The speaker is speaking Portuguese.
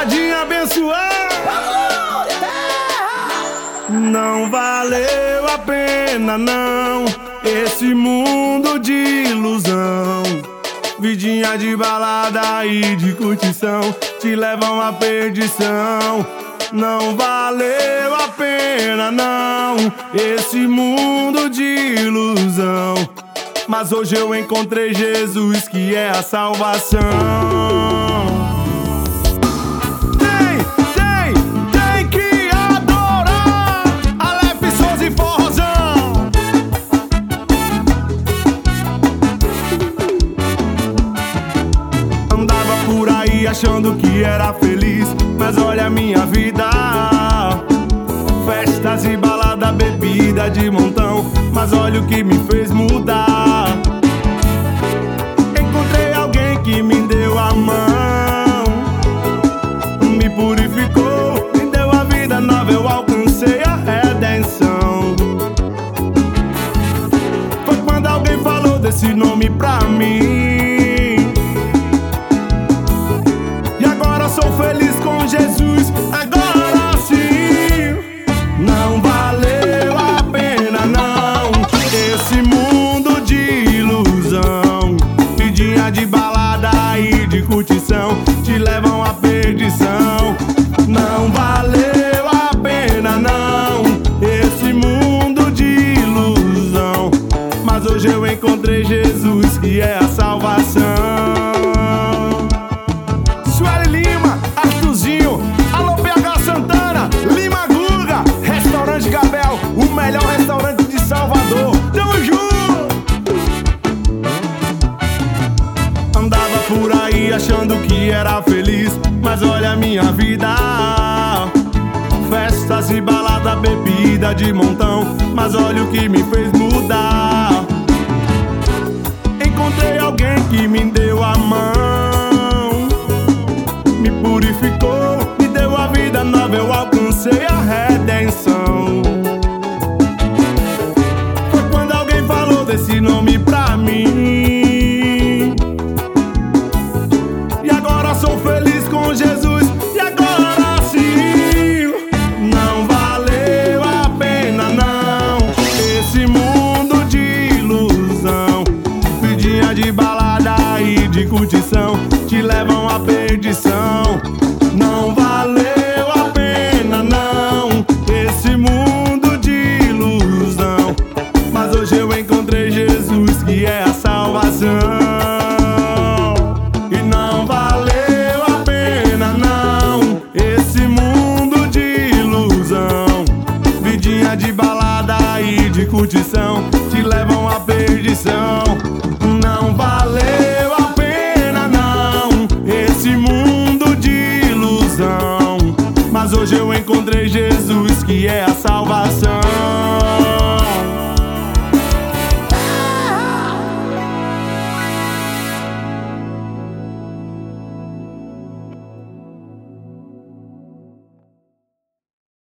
Cidadinha abençoada. Não valeu a pena não, esse mundo de ilusão. Vidinha de balada e de curtição te levam à perdição. Não valeu a pena não, esse mundo de ilusão. Mas hoje eu encontrei Jesus, que é a salvação. Tem que adorar Aleph Souza e Forrozão. Andava por aí achando que era feliz, mas olha a minha vida. Festas e balada, bebida de montão, mas olha o que me fez mudar. Encontrei alguém que me deu a mão, me purificou, me deu a vida nova, eu alcancei a redenção. Foi quando alguém falou desse nome pra mim, e agora sou feliz com Jesus. Agora sim, não valeu a pena não, esse mundo de ilusão. Vidinha de balada e de curtição te levam à perdição. Não valeu a pena não, esse mundo de ilusão. Mas hoje eu encontrei Jesus, que é a salvação. Sueli Lima, Arthurzinho, alô PH Santana, Lima Guga, Restaurante Gabel, o melhor restaurante de Salvador. Tamo junto! Andava por aí achando que era feliz, mas olha a minha vida. Festas e balada, bebida de montão, mas olha o que me fez mudar. Encontrei alguém que me deu a mão, me purificou, me deu a vida nova, eu alcancei a redenção. Foi quando alguém falou desse nome pra mim, e agora sou feliz com Jesus. E agora sim, não valeu a pena não, esse mundo de ilusão. Vidinha de balada e de curtição te levam à perdição. Não valeu a pena não, esse mundo de ilusão. Mas hoje eu encontrei Jesus, que é a salvação. E não valeu a pena não, esse mundo de ilusão. Vidinha de balada e de curtição te levam à perdição. Não valeu a pena não, esse mundo de ilusão. Mas hoje eu encontrei Jesus, que é a salvação.